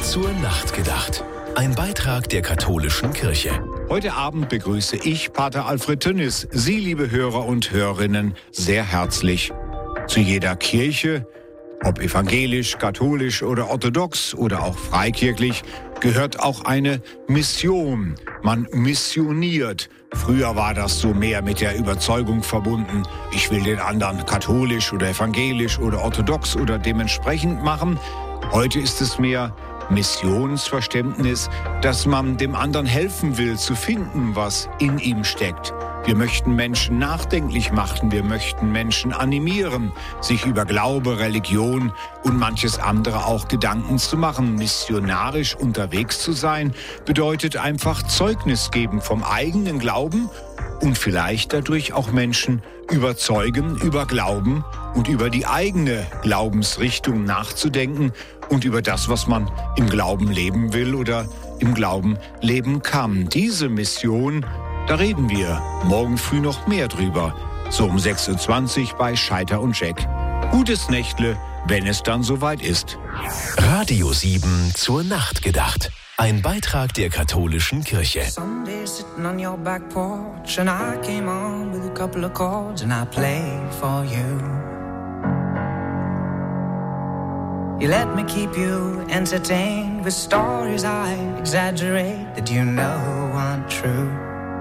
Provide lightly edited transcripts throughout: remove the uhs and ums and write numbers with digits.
zur Nacht gedacht. Ein Beitrag der katholischen Kirche. Heute Abend begrüße ich Pater Alfred Tönnis, Sie, liebe Hörer und Hörerinnen, sehr herzlich. Zu jeder Kirche, ob evangelisch, katholisch oder orthodox oder auch freikirchlich, gehört auch eine Mission. Man missioniert. Früher war das so mehr mit der Überzeugung verbunden, ich will den anderen katholisch oder evangelisch oder orthodox oder dementsprechend machen. Heute ist es mehr Missionsverständnis, dass man dem anderen helfen will, zu finden, was in ihm steckt. Wir möchten Menschen nachdenklich machen, wir möchten Menschen animieren, sich über Glaube, Religion und manches andere auch Gedanken zu machen. Missionarisch unterwegs zu sein, bedeutet einfach Zeugnis geben vom eigenen Glauben und vielleicht dadurch auch Menschen überzeugen, über Glauben und über die eigene Glaubensrichtung nachzudenken und über das, was man im Glauben leben will oder im Glauben leben kann. Diese Mission, da reden wir morgen früh noch mehr drüber. So um 6.20 Uhr bei Scheiter und Jack. Gutes Nächtle, wenn es dann soweit ist. Radio 7 zur Nacht gedacht. Ein Beitrag der katholischen Kirche. Someday sitting on your back porch and I came on with a couple of chords and I played for you. You let me keep you entertained with stories I exaggerate that you know aren't true.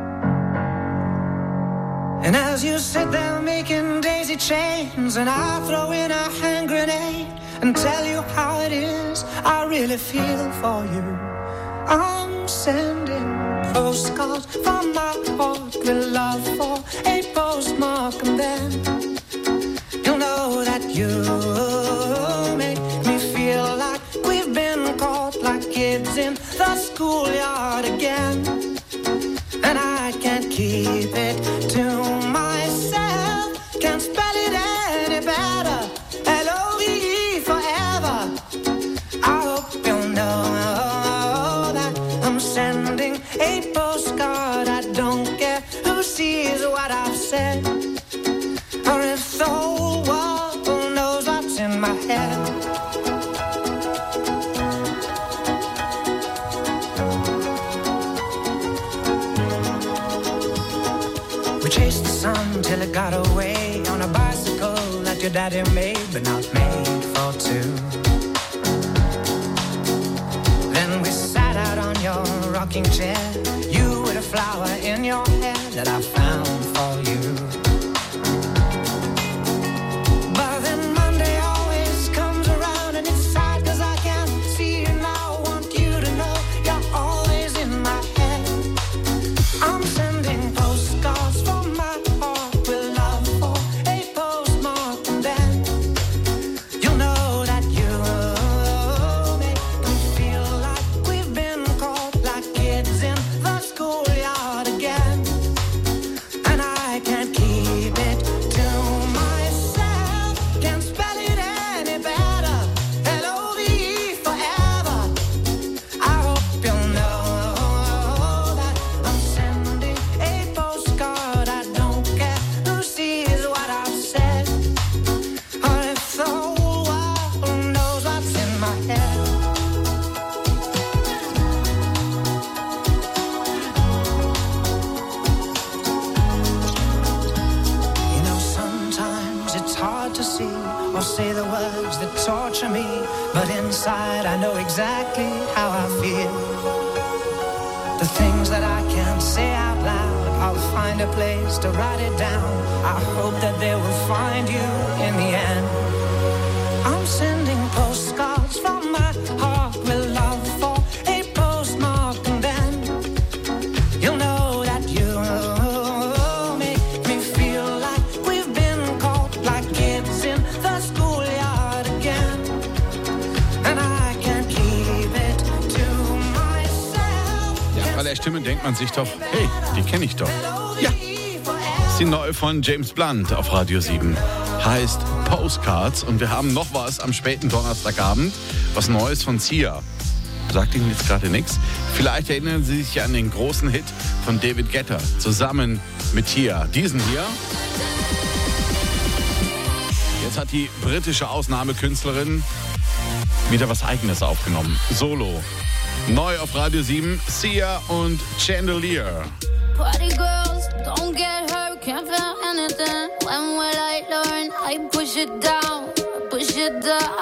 And as you sit there making daisy chains and I throw in a hand grenade and tell you how it is, I really feel for you. I'm sending postcards from my heart with love for a postmark, and then you'll know that you make me feel like we've been caught like kids in the schoolyard again. And I can't keep it to myself, can't spell it any better, L-O-V-E forever. I hope you'll know that I'm sending a postcard. I don't care who sees what I've said, or if the whole world knows what's in my head. We chased the sun till it got away on a bicycle that your daddy made, but not made for two. Then we sat out on your rocking chair, you with a flower in your hair that I found for you. But then Monday always comes around and it's sad 'cause I can't see you now. I want you to know you're always in my head. I'm sending postcards from my heart with love for a postmark, and then you'll know that you make me feel like we've been caught like kids in the schoolyard again. And I can't keep it to myself, can't spell it any better, L-O-V-E forever. I hope you'll know that I'm sending a postcard. I don't care who sees what I've said, or if the whole world knows what's in my head. You know, sometimes it's hard to see or say the words that torture me, but inside I know exactly how I feel. The things that I can't say out loud, I'll find a place to write it down. I hope that they will find you in the end. I'm sending postcards from my heart with love for a postmark, and then you'll know that you make me feel like we've been caught like kids in the schoolyard again. And I can't keep it to myself. Ja, bei der Stimme denkt man sich doch, hey, die kenne ich doch. Ja, das ist die neue von James Blunt auf Radio 7. Heißt Postcards, und wir haben noch was am späten Donnerstagabend, was Neues von Sia. Sagt Ihnen jetzt gerade nichts? Vielleicht erinnern Sie sich an den großen Hit von David Guetta zusammen mit Sia. Diesen hier. Jetzt hat die britische Ausnahmekünstlerin wieder was Eigenes aufgenommen. Solo. Neu auf Radio 7, Sia und Chandelier. Party girls, don't get hurt, can't feel anything. When will I learn? I push it down, push it down.